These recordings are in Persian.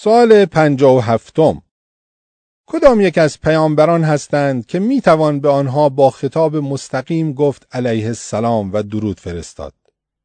سوال 57. کدام یک از پیامبران هستند که میتوان به آنها با خطاب مستقیم گفت علیه السلام و درود فرستاد؟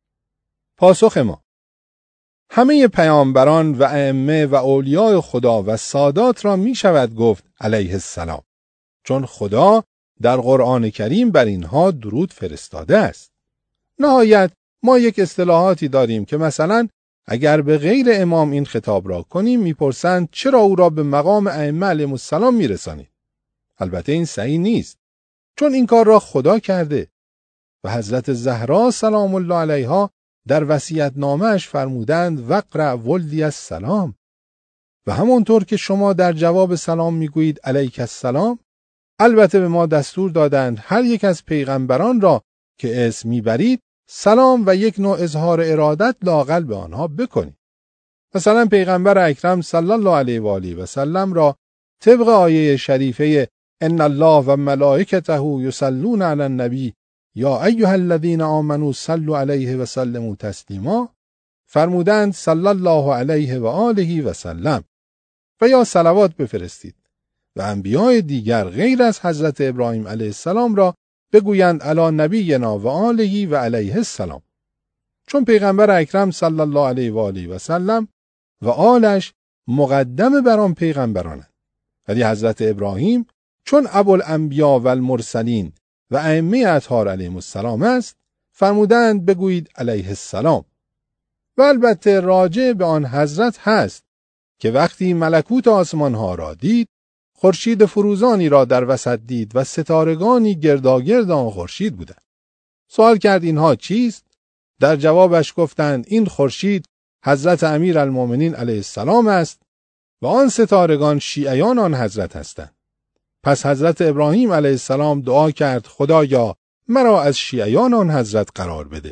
پاسخ ما: همه پیامبران و ائمه و اولیاء خدا و سادات را می شود گفت علیه السلام، چون خدا در قرآن کریم بر اینها درود فرستاده است. نهایت ما یک اصطلاحاتی داریم که مثلا اگر به غیر امام این خطاب را کنیم میپرسند چرا او را به مقام ائمه علیهم السلام میرسانید؟ البته این صحیح نیست، چون این کار را خدا کرده و حضرت زهرا سلام الله علیها در وصیت‌نامه‌اش فرمودند وقرأ ولدی السلام، و همونطور که شما در جواب سلام میگویید علیک السلام، البته به ما دستور دادند هر یک از پیغمبران را که اسم میبرید سلام و یک نوع اظهار ارادت لااقل به آنها بکنید. مثلا پیغمبر اکرم صلی الله علیه و آله و سلم را طبق آیه شریفه ان الله و ملائکته یصلون علی النبی یا ایها الذین آمنوا صلوا علیه و سلموا تسلیما فرمودند صلی الله علیه و آله و سلم، و یا صلوات بفرستید. و انبیاء دیگر غیر از حضرت ابراهیم علیه السلام را بگویند علی نبینا و آله و علیه السلام، چون پیغمبر اکرم صلی الله علیه و آله و سلم و آلش مقدم بر آن پیغمبرانند. ولی حضرت ابراهیم چون ابوالانبیاء و المرسلین و ائمه اطهار علیهم السلام است، فرمودند بگویید علیه السلام. و البته راجع به آن حضرت هست که وقتی ملکوت آسمان ها را دید، خورشید فروزانی را در وسط دید و ستارگانی گرداگرد آن خورشید بودند. سوال کرد اینها چیست؟ در جوابش گفتند این خورشید حضرت امیرالمومنین علیه السلام است و آن ستارگان شیعیان آن حضرت هستند. پس حضرت ابراهیم علیه السلام دعا کرد خدایا مرا از شیعیان آن حضرت قرار بده.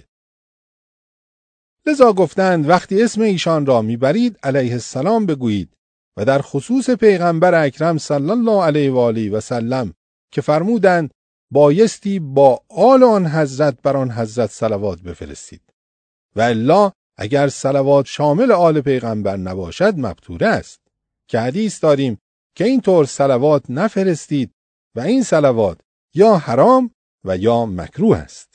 لذا گفتند وقتی اسم ایشان را میبرید علیه السلام بگویید، و در خصوص پیغمبر اکرم صلی الله علیه و آله و سلم که فرمودند بایستی با آل آن حضرت بر آن حضرت صلوات بفرستید، و الا اگر صلوات شامل آل پیغمبر نباشد مبتوره است، که حدیث داریم که این طور صلوات نفرستید و این صلوات یا حرام و یا مکروه است.